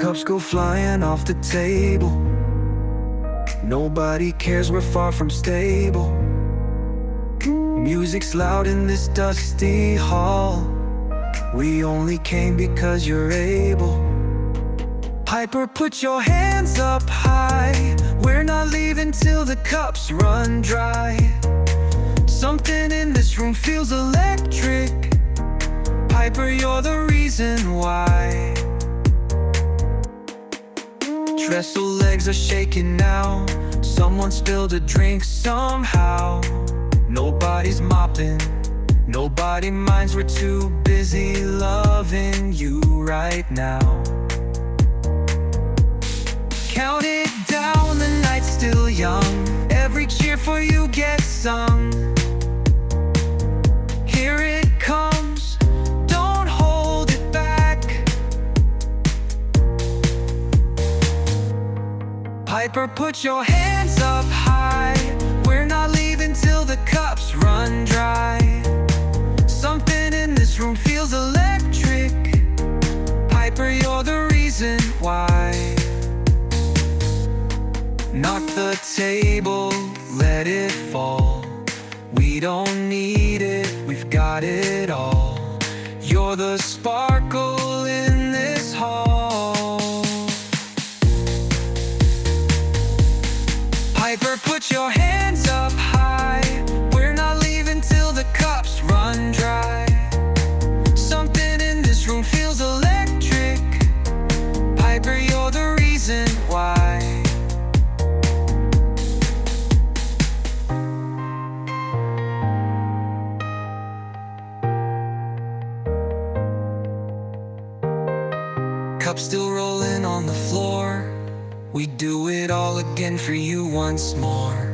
Cups go flying off the table. Nobody cares, we're far from stable. Music's loud in this dusty hall. We only came because you're able. Piper, put your hands up high. We're not leaving till the cups run dry. Something in this room feels electric. Piper, you're the reason why. Trestle legs are shaking now. Someone spilled a drink somehow. Nobody's mopping, nobody minds. We're too busy loving you right now. Count it down, the night's still young. Every cheer for you gets sung. Here it comes, don't hold it back. Piper, put your hands up high. We're not leaving till the cups run dry. Something in this room feels electric. Piper, you're the reason why. Knock the table, let it fall. We don't need it, we've got it all. You're the sparkle in this hall. Piper, put your hands up high. We're not leaving till the cups run dry. Something in this room feels electric. Piper, you're the reason why. Cups still rolling on the floor. We do it all again for you once more.